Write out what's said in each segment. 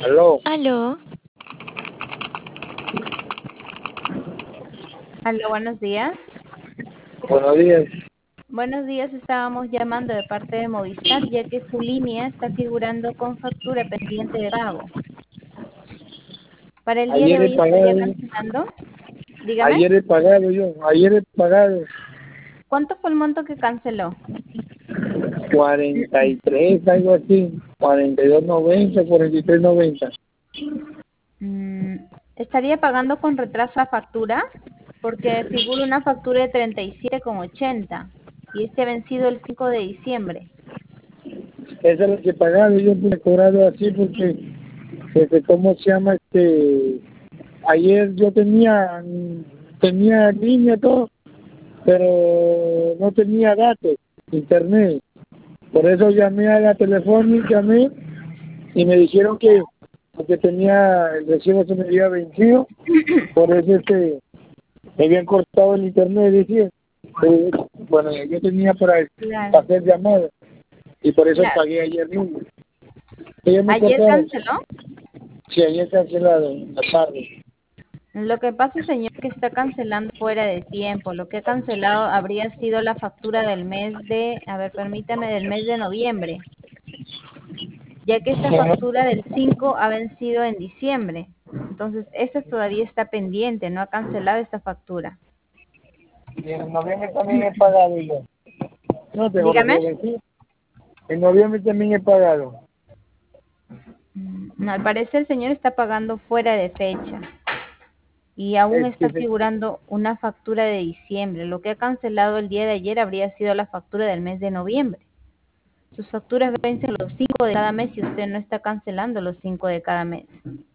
Aló, Aló, Aló, buenos días. buenos días. Buenos días, estábamos llamando de parte de Movistar, ya que su línea está figurando con factura pendiente de pago. Para el día de Ayer he hoy estaría pagado, cancelando. Dígame, ayer he pagado yo, ayer he pagado ¿cuánto fue el monto que canceló? 43, algo así, 42.90, 43.90. Mm, estaría pagando con retraso la factura, porque figura una factura de 37,80 y este ha vencido el 5 de diciembre. Eso es lo que he pagado, yo me he cobrado así porque ¿cómo se llama? Ayer yo tenía línea todo, pero no tenía datos, internet. Por eso llamé a la telefónica, llamé y me dijeron que tenía el recibo se me había vencido, por eso me habían cortado el internet, decía. Bueno, yo tenía para Claro, hacer llamadas y por eso claro. pagué ayer mismo. Ellos me ¿Ayer cortaron. canceló? Sí, ayer cancelado en la tarde. Lo que pasa, señor, que está cancelando fuera de tiempo. Lo que ha cancelado habría sido la factura del mes de, a ver, permítame, del mes de noviembre, ya que esta Ajá. factura del 5 ha vencido en diciembre. Entonces, esta todavía está pendiente, no ha cancelado esta factura. Y en noviembre también he pagado yo. No tengo Dígame. recibo vencido. En noviembre también he pagado. No, al parecer el señor está pagando fuera de fecha y aún Es está que figurando una factura de diciembre. Lo que ha cancelado el día de ayer habría sido la factura del mes de noviembre. Sus facturas vencen los 5 de cada mes y usted no está cancelando los 5 de cada mes.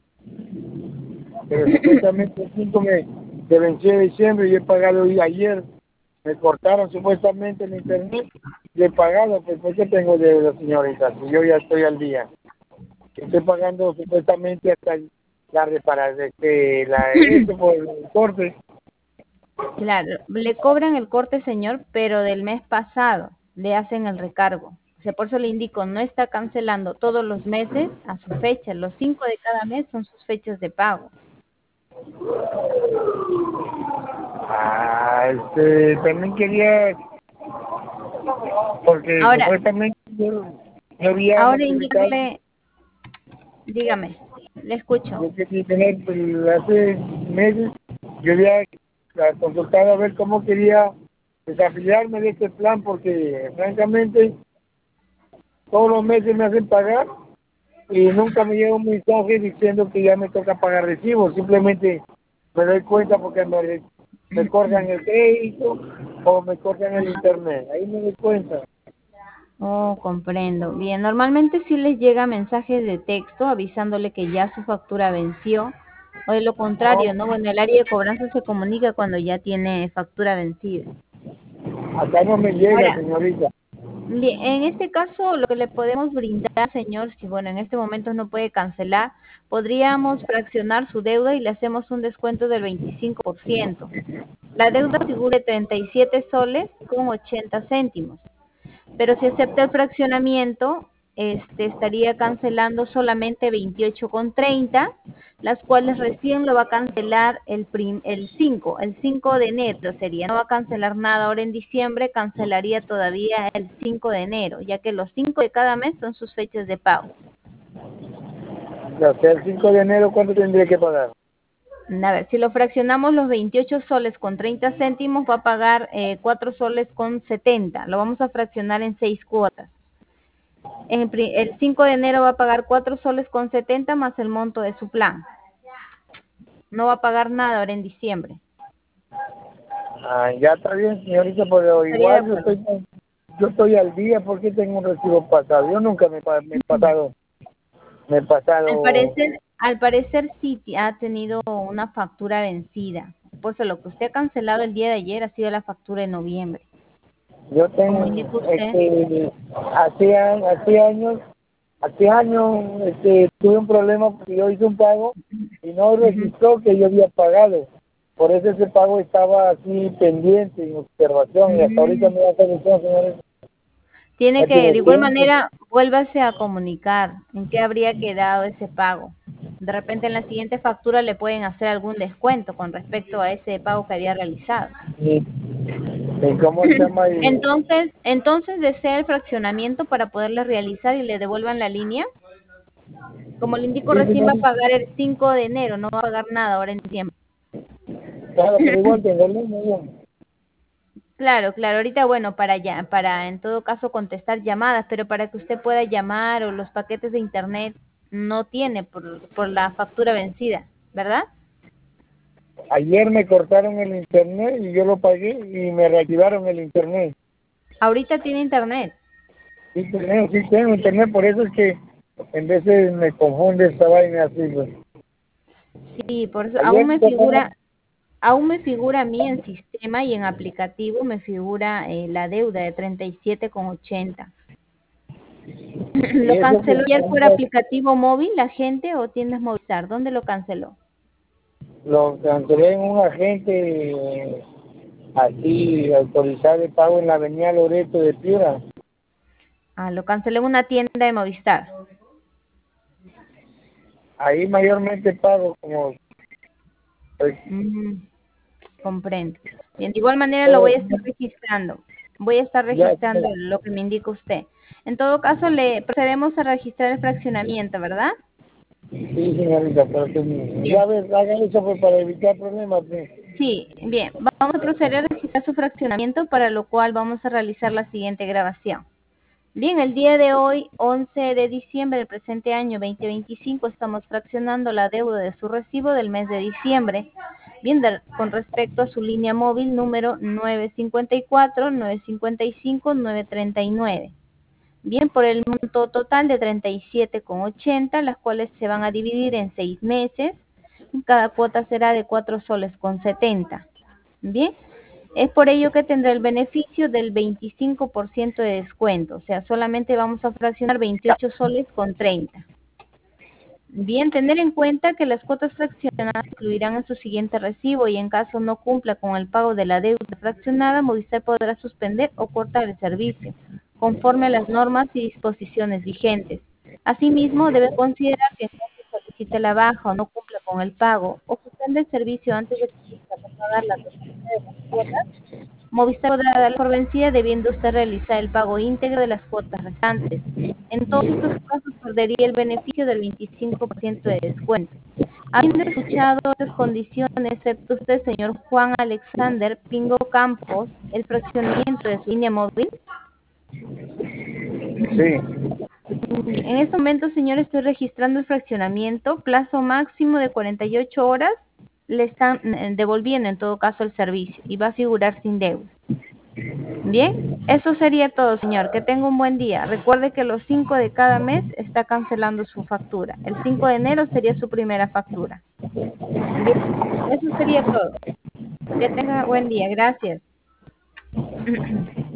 pero supuestamente el 5 me venció de diciembre y he pagado y ayer. Me cortaron supuestamente el internet y he pagado, pues porque tengo deuda, señorita, si yo ya estoy al día. Estoy pagando supuestamente hasta la reparación, eso por el corte. Claro, le cobran el corte, señor, pero del mes pasado le hacen el recargo. O sea, por eso le indico, no está cancelando todos los meses a su fecha. Los 5 de cada mes son sus fechas de pago. También quería, porque Ahora, supuestamente yo había ahora notificado, indíquele, dígame, le escucho. yo quería tener, hace meses, yo había consultado a ver cómo quería desafiliarme de este plan, porque francamente todos los meses me hacen pagar y nunca me llega un mensaje diciendo que ya me toca pagar recibo, simplemente me doy cuenta porque me cortan el crédito o me cortan el internet, ahí me doy cuenta. Oh, comprendo. Bien, normalmente sí les llega mensajes de texto avisándole que ya su factura venció, o de lo contrario, ¿no? Bueno, el área de cobranza se comunica cuando ya tiene factura vencida. Acá no me llega, Ahora, señorita. en este caso, lo que le podemos brindar, señor, si bueno, en este momento no puede cancelar, podríamos fraccionar su deuda y le hacemos un descuento del 25%. La deuda figura 37 soles con 80 céntimos. Pero si acepta el fraccionamiento, estaría cancelando solamente 28,30, las cuales recién lo va a cancelar el 5 de enero sería. No va a cancelar nada ahora en diciembre, cancelaría todavía el 5 de enero, ya que los 5 de cada mes son sus fechas de pago. O sea, el 5 de enero, ¿cuánto tendría que pagar? A ver, si lo fraccionamos los 28 soles con 30 céntimos, va a pagar 4 soles con 70. Lo vamos a fraccionar en 6 cuotas. El 5 de enero va a pagar 4 soles con 70 más el monto de su plan. No va a pagar nada ahora en diciembre. Ah, ya está bien, señorita, pero ¿Estaría de igual acuerdo? yo estoy al día porque tengo un recibo pasado. Yo nunca me he pasado. Al parecer sí ha tenido una factura vencida. Por eso lo que usted ha cancelado el día de ayer ha sido la factura de noviembre. Yo Como tengo, indica usted, hace años, tuve un problema porque yo hice un pago y no ujú, registró que yo había pagado. Por eso ese pago estaba así pendiente, en observación, y hasta ahorita mm, me da atención, señores. tiene Ya que, tiene de igual tiempo. manera, vuélvase a comunicar en qué habría quedado ese pago. De repente en la siguiente factura le pueden hacer algún descuento con respecto a ese pago que había realizado. ¿Y cómo se llama? Entonces desea el fraccionamiento para poderle realizar y le devuelvan la línea. Como le indico, Sí, recién va a señorita. pagar el 5 de enero, no va a pagar nada ahora en tiempo. Claro, pero igual tengo línea yo. Claro, claro, ahorita bueno, para en todo caso contestar llamadas, pero para que usted pueda llamar o los paquetes de internet no tiene por la factura vencida, ¿verdad? Ayer me cortaron el internet y yo lo pagué y me reactivaron el internet. Ahorita tiene internet. Sí tengo internet, por eso es que en veces me confunde esta vaina así, pues. Sí, por eso Ayer me cortaron, aún me figura a mí en sistema y en aplicativo me figura la deuda de 37,80. y ¿Lo eso que canceló ayer por aplicativo móvil la gente o tiendas Movistar? ¿Dónde lo canceló? lo cancelé en un agente así autorizado de pago en la avenida Loreto de Piura. Ah, lo canceló en una tienda de Movistar. Ahí mayormente pago como pues, Mm, comprendo. Bien, de igual manera lo voy todo. a estar registrando. Voy a estar Ya, registrando lo que me indica usted. En todo caso, le procedemos a registrar el fraccionamiento, ¿verdad? sí, señorita, pero que Bien. ya ves, haga eso pues, para evitar problemas. Pues. Sí, bien. Vamos a proceder a registrar su fraccionamiento, para lo cual vamos a realizar la siguiente grabación. Bien, el día de hoy, 11 de diciembre del presente año 2025, estamos fraccionando la deuda de su recibo del mes de diciembre. Bien, con respecto a su línea móvil número 954-955-939. Bien, por el monto total de 37,80, las cuales se van a dividir en 6 meses. Cada cuota será de 4 soles con 70. Bien, es por ello que tendrá el beneficio del 25% de descuento, o sea, solamente vamos a fraccionar 28 soles con 30. Bien, tener en cuenta que las cuotas fraccionadas incluirán en su siguiente recibo y en caso no cumpla con el pago de la deuda fraccionada, Movistar podrá suspender o cortar el servicio, conforme a las normas y disposiciones vigentes. Asimismo, debe considerar que en caso solicite la baja o no cumpla con el pago o suspende el servicio antes de comenzar a pagar la totalidad de las cuotas, Movistar podrá dar por vencida debiendo usted realizar el pago íntegro de las cuotas restantes. En todos estos casos perdería el beneficio del 25% de descuento. Habiendo escuchado estas condiciones, ¿acepta usted, señor Juan Alexander Pingo Campos, el fraccionamiento de su línea móvil? Sí, En este momento, señor, estoy registrando el fraccionamiento, plazo máximo de 48 horas, le están devolviendo en todo caso el servicio y va a figurar sin deuda. Bien, eso sería todo, señor. Que tenga un buen día. Recuerde que los 5 de cada mes está cancelando su factura. El 5 de enero sería su primera factura. Bien, eso sería todo. Que tenga buen día. Gracias.